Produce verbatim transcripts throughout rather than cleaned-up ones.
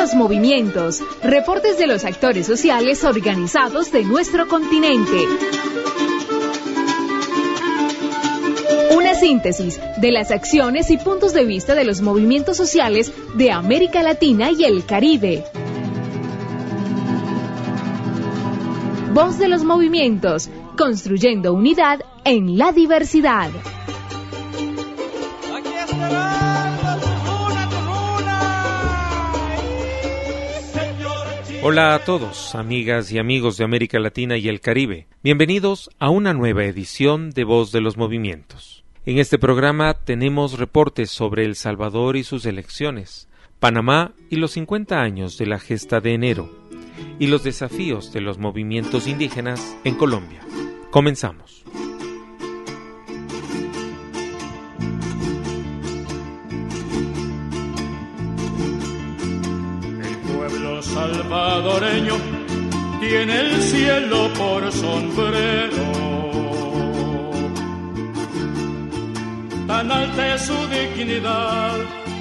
los movimientos, reportes de los actores sociales organizados de nuestro continente. Una síntesis de las acciones y puntos de vista de los movimientos sociales de América Latina y el Caribe. Voz de los movimientos, construyendo unidad en la diversidad. Hola a todos, amigas y amigos de América Latina y el Caribe. Bienvenidos a una nueva edición de Voz de los Movimientos. En este programa tenemos reportes sobre El Salvador y sus elecciones, Panamá y los cincuenta años de la gesta de enero, y los desafíos de los movimientos indígenas en Colombia. Comenzamos. Salvadoreño tiene el cielo por sombrero, tan alta es su dignidad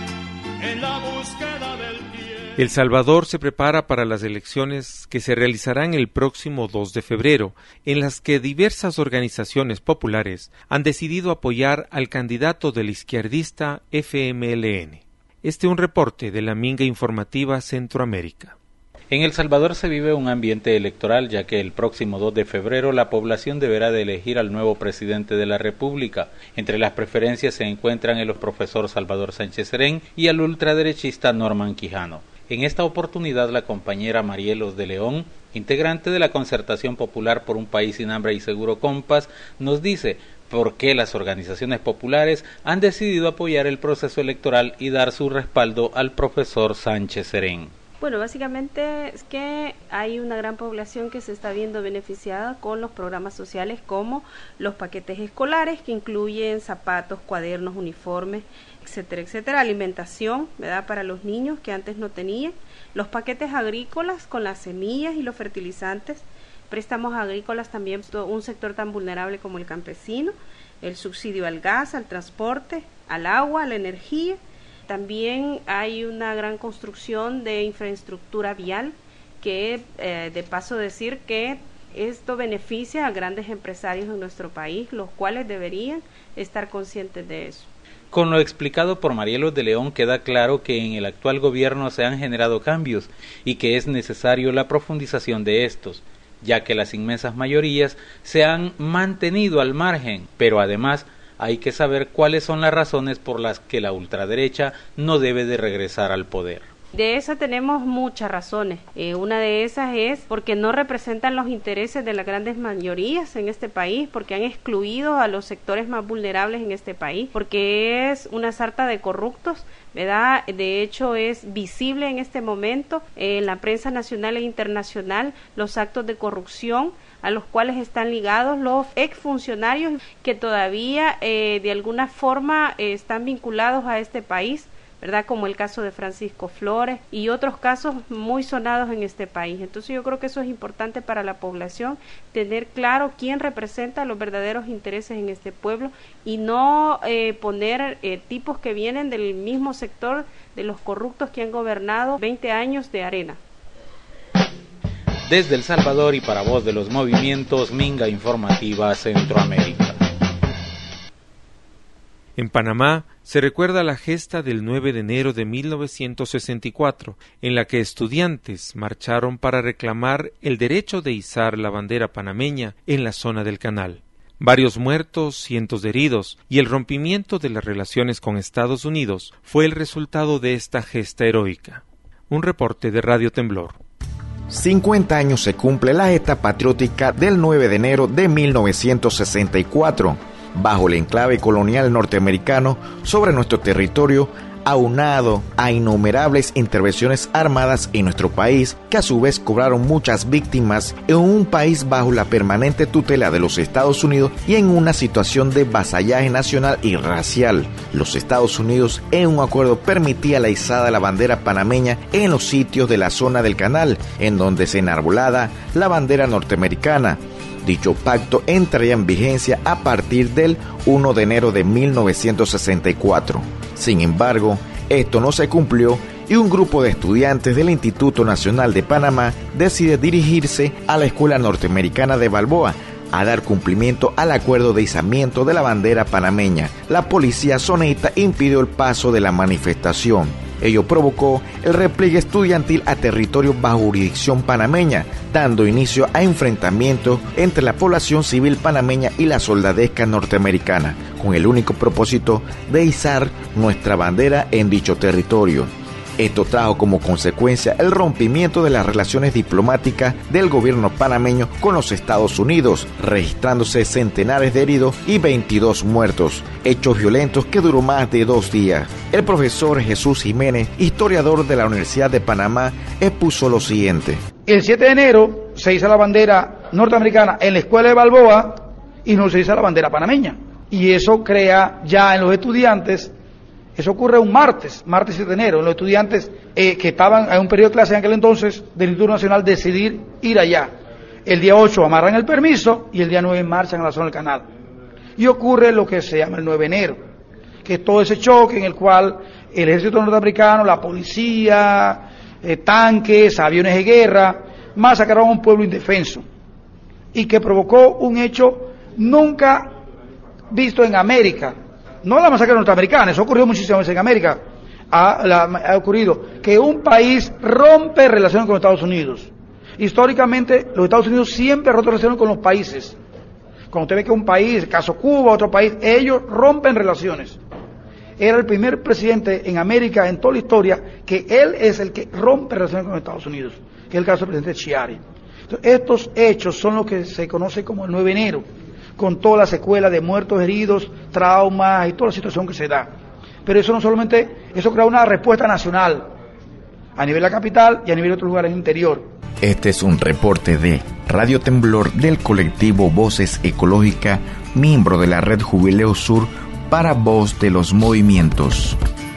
en la búsqueda del tiempo. El Salvador se prepara para las elecciones que se realizarán el próximo dos de febrero, en las que diversas organizaciones populares han decidido apoyar al candidato del izquierdista F M L N. Este es un reporte de la Minga Informativa Centroamérica. En El Salvador se vive un ambiente electoral, ya que el próximo dos de febrero la población deberá de elegir al nuevo presidente de la República. Entre las preferencias se encuentran el profesor Salvador Sánchez Serén y al ultraderechista Norman Quijano. En esta oportunidad la compañera Marielos de León, integrante de la Concertación Popular por un País sin Hambre y Seguro Compas, nos dice por qué las organizaciones populares han decidido apoyar el proceso electoral y dar su respaldo al profesor Sánchez Serén. Bueno, básicamente es que hay una gran población que se está viendo beneficiada con los programas sociales como los paquetes escolares que incluyen zapatos, cuadernos, uniformes, etcétera, etcétera, alimentación, ¿verdad?, para los niños que antes no tenían, los paquetes agrícolas con las semillas y los fertilizantes, préstamos agrícolas también, un sector tan vulnerable como el campesino, el subsidio al gas, al transporte, al agua, a la energía. También hay una gran construcción de infraestructura vial que, eh, de paso decir que esto beneficia a grandes empresarios en nuestro país, los cuales deberían estar conscientes de eso. Con lo explicado por Marielos de León queda claro que en el actual gobierno se han generado cambios y que es necesario la profundización de estos, ya que las inmensas mayorías se han mantenido al margen, pero además hay que saber cuáles son las razones por las que la ultraderecha no debe de regresar al poder. De eso tenemos muchas razones. Eh, una de esas es porque no representan los intereses de las grandes mayorías en este país, porque han excluido a los sectores más vulnerables en este país, porque es una sarta de corruptos, ¿verdad? De hecho es visible en este momento eh, en la prensa nacional e internacional los actos de corrupción a los cuales están ligados los exfuncionarios que todavía eh, de alguna forma eh, están vinculados a este país, ¿verdad?, como el caso de Francisco Flores y otros casos muy sonados en este país. Entonces yo creo que eso es importante para la población, tener claro quién representa los verdaderos intereses en este pueblo y no eh, poner eh, tipos que vienen del mismo sector de los corruptos que han gobernado veinte años de arena. Desde El Salvador y para Voz de los Movimientos, Minga Informativa Centroamérica. En Panamá se recuerda la gesta del nueve de enero de mil novecientos sesenta y cuatro, en la que estudiantes marcharon para reclamar el derecho de izar la bandera panameña en la zona del canal. Varios muertos, cientos de heridos y el rompimiento de las relaciones con Estados Unidos fue el resultado de esta gesta heroica. Un reporte de Radio Temblor. cincuenta años se cumple la gesta patriótica del nueve de enero de mil novecientos sesenta y cuatro, bajo el enclave colonial norteamericano sobre nuestro territorio, aunado a innumerables intervenciones armadas en nuestro país, que a su vez cobraron muchas víctimas en un país bajo la permanente tutela de los Estados Unidos y en una situación de vasallaje nacional y racial. Los Estados Unidos, en un acuerdo, permitía la izada de la bandera panameña en los sitios de la zona del canal, en donde se enarbolada la bandera norteamericana. Dicho pacto entraría en vigencia a partir del primero de enero de mil novecientos sesenta y cuatro. Sin embargo, esto no se cumplió y un grupo de estudiantes del Instituto Nacional de Panamá decide dirigirse a la Escuela Norteamericana de Balboa a dar cumplimiento al acuerdo de izamiento de la bandera panameña. La policía soneta impidió el paso de la manifestación. Ello provocó el repliegue estudiantil a territorio bajo jurisdicción panameña, dando inicio a enfrentamientos entre la población civil panameña y la soldadesca norteamericana, con el único propósito de izar nuestra bandera en dicho territorio. Esto trajo como consecuencia el rompimiento de las relaciones diplomáticas del gobierno panameño con los Estados Unidos, registrándose centenares de heridos y veintidós muertos, hechos violentos que duró más de dos días. El profesor Jesús Jiménez, historiador de la Universidad de Panamá, expuso lo siguiente. El siete de enero se iza la bandera norteamericana en la Escuela de Balboa y no se iza la bandera panameña. Y eso crea ya en los estudiantes. Eso ocurre un martes, martes siete de enero, los estudiantes eh, que estaban en un periodo de clase en aquel entonces del Instituto Nacional decidir ir allá. El día ocho amarran el permiso y el día nueve marchan a la zona del canal. Y ocurre lo que se llama el nueve de enero, que es todo ese choque en el cual el ejército norteamericano, la policía, eh, tanques, aviones de guerra, masacraron a un pueblo indefenso y que provocó un hecho nunca visto en América. No la masacre norteamericana, eso ocurrió muchísimas veces en América, ha, la, ha ocurrido que un país rompe relaciones con los Estados Unidos. Históricamente, los Estados Unidos siempre han roto relaciones con los países. Cuando usted ve que un país, caso Cuba, otro país, ellos rompen relaciones. Era el primer presidente en América, en toda la historia, que él es el que rompe relaciones con los Estados Unidos, que es el caso del presidente Chiari. Entonces, estos hechos son lo que se conoce como el nueve de enero. Con toda la secuela de muertos, heridos, traumas y toda la situación que se da. Pero eso no solamente, eso crea una respuesta nacional a nivel de la capital y a nivel de otros lugares del interior. Este es un reporte de Radio Temblor del colectivo Voces Ecológica, miembro de la Red Jubileo Sur para Voz de los Movimientos.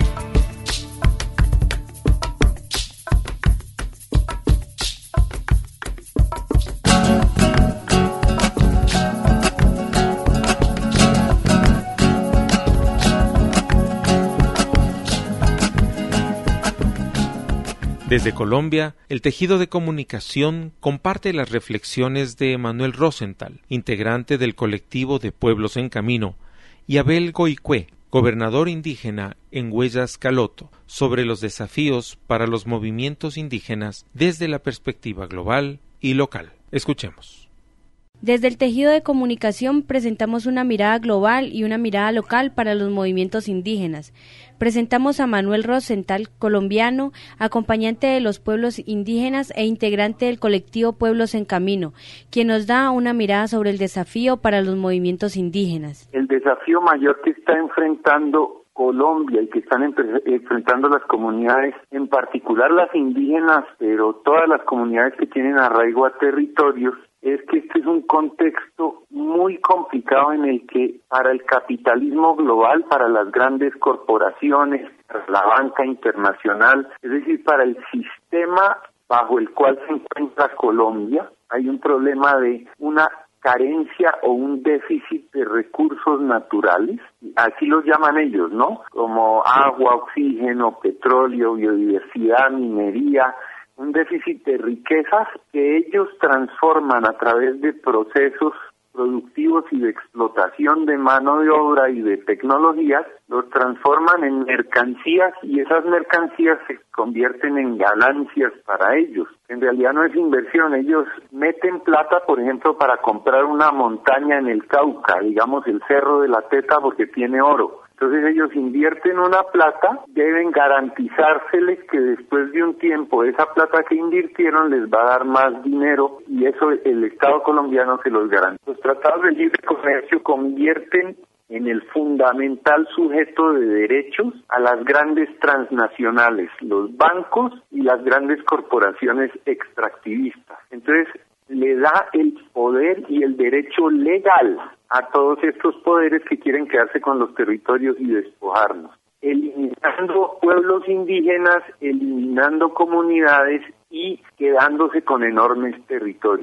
Desde Colombia, el tejido de comunicación comparte las reflexiones de Manuel Rosenthal, integrante del colectivo de Pueblos en Camino, y Abel Goicue, gobernador indígena en Huellas Caloto, sobre los desafíos para los movimientos indígenas desde la perspectiva global y local. Escuchemos. Desde el tejido de comunicación presentamos una mirada global y una mirada local para los movimientos indígenas. Presentamos a Manuel Rosenthal, colombiano, acompañante de los pueblos indígenas e integrante del colectivo Pueblos en Camino, quien nos da una mirada sobre el desafío para los movimientos indígenas. El desafío mayor que está enfrentando Colombia y que están enfrentando las comunidades, en particular las indígenas, pero todas las comunidades que tienen arraigo a territorios, es que este es un contexto muy complicado en el que para el capitalismo global, para las grandes corporaciones, para la banca internacional, es decir, para el sistema bajo el cual se encuentra Colombia, hay un problema de una carencia o un déficit de recursos naturales, así los llaman ellos, ¿no? Como agua, oxígeno, petróleo, biodiversidad, minería, un déficit de riquezas que ellos transforman a través de procesos productivos y de explotación de mano de obra y de tecnologías, los transforman en mercancías y esas mercancías se convierten en ganancias para ellos. En realidad no es inversión, ellos meten plata, por ejemplo, para comprar una montaña en el Cauca, digamos el Cerro de la Teta porque tiene oro. Entonces ellos invierten una plata, deben garantizárseles que después de un tiempo esa plata que invirtieron les va a dar más dinero y eso el Estado colombiano se los garantiza. Los tratados de libre comercio convierten en el fundamental sujeto de derechos a las grandes transnacionales, los bancos y las grandes corporaciones extractivistas. Entonces le da el poder y el derecho legal a todos estos poderes que quieren quedarse con los territorios y despojarnos, eliminando pueblos indígenas, eliminando comunidades y quedándose con enormes territorios.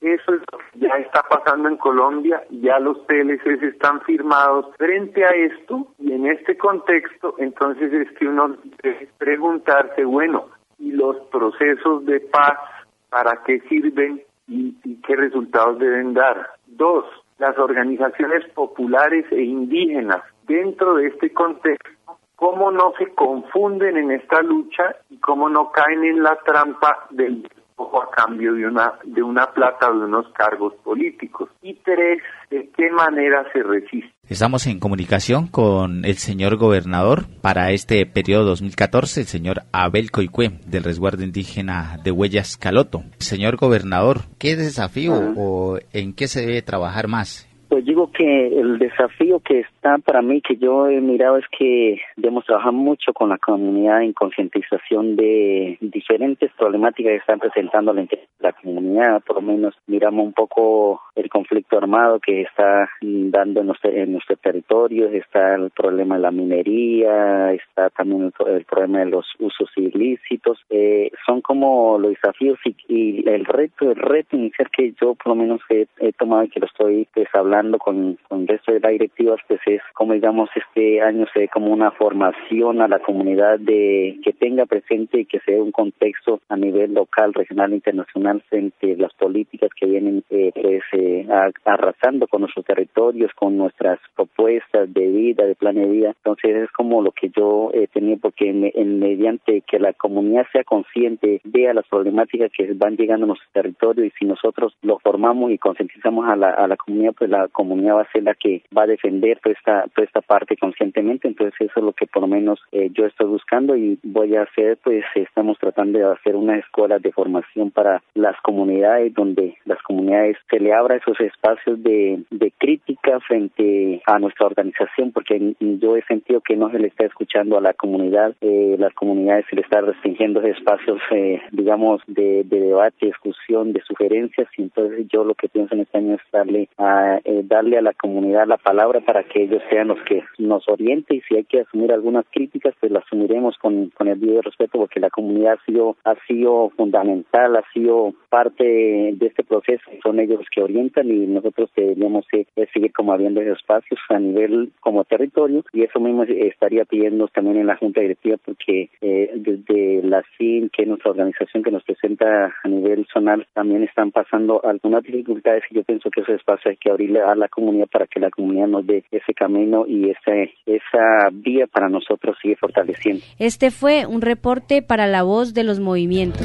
Eso es lo que ya está pasando en Colombia, ya los P L Cs están firmados. Frente a esto, y en este contexto, entonces es que uno debe preguntarse, bueno, ¿y los procesos de paz para qué sirven y, y qué resultados deben dar? Dos, las organizaciones populares e indígenas dentro de este contexto, cómo no se confunden en esta lucha y cómo no caen en la trampa del ojo a cambio de una de una plata o de unos cargos políticos. Y tres, ¿de qué manera se resiste? Estamos en comunicación con el señor gobernador para este periodo dos mil catorce, el señor Abel Coicue, del resguardo indígena de Huellas Caloto. Señor gobernador, ¿qué desafío uh-huh. o en qué se debe trabajar más? Pues digo que el desafío que está para mí, que yo he mirado, es que debemos trabajar mucho con la comunidad en concientización de diferentes problemáticas que están presentando la, la comunidad. Por lo menos miramos un poco el conflicto armado que está dando en nuestro, en nuestro territorio, está el problema de la minería, está también el, el problema de los usos ilícitos. Eh, son como los desafíos y, y el reto, el reto inicial que yo por lo menos he, he tomado y que lo estoy pues, hablando con, con el resto de las directivas, pues es como digamos este año se ve como una formación a la comunidad de que tenga presente y que se dé un contexto a nivel local, regional, internacional frente a las políticas que vienen eh, pues eh, a, arrasando con nuestros territorios, con nuestras propuestas de vida, de plan de vida. Entonces es como lo que yo he eh, tenido, porque me, en, mediante que la comunidad sea consciente, vea las problemáticas que van llegando a nuestro territorio, y si nosotros lo formamos y concientizamos a la, a la comunidad, pues la comunidad va a ser la que va a defender toda esta, toda esta parte conscientemente. Entonces eso es lo que por lo menos eh, yo estoy buscando y voy a hacer, pues estamos tratando de hacer unas escuelas de formación para las comunidades, donde las comunidades se le abra esos espacios de, de crítica frente a nuestra organización, porque yo he sentido que no se le está escuchando a la comunidad, eh, las comunidades se le está restringiendo esos espacios, eh, digamos, de, de debate, discusión, de sugerencias, y entonces yo lo que pienso en este año es darle a eh, darle a la comunidad la palabra para que ellos sean los que nos orienten, y si hay que asumir algunas críticas, pues las asumiremos con, con el debido respeto, porque la comunidad ha sido, ha sido fundamental, ha sido parte de, de este proceso, son ellos los que orientan, y nosotros deberíamos eh, seguir como abriendo esos espacios a nivel como territorio, y eso mismo estaría pidiendo también en la Junta Directiva, porque eh, desde la C I N, que es nuestra organización que nos presenta a nivel zonal, también están pasando algunas dificultades, y yo pienso que esos espacios hay que abrirle a la comunidad para que la comunidad nos dé ese camino y ese, esa vía para nosotros sigue fortaleciendo. Este fue un reporte para La Voz de los Movimientos.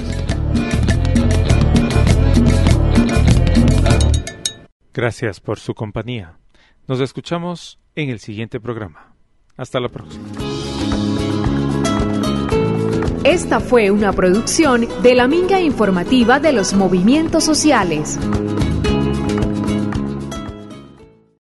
Gracias por su compañía. Nos escuchamos en el siguiente programa. Hasta la próxima. Esta fue una producción de la Minga Informativa de los Movimientos Sociales.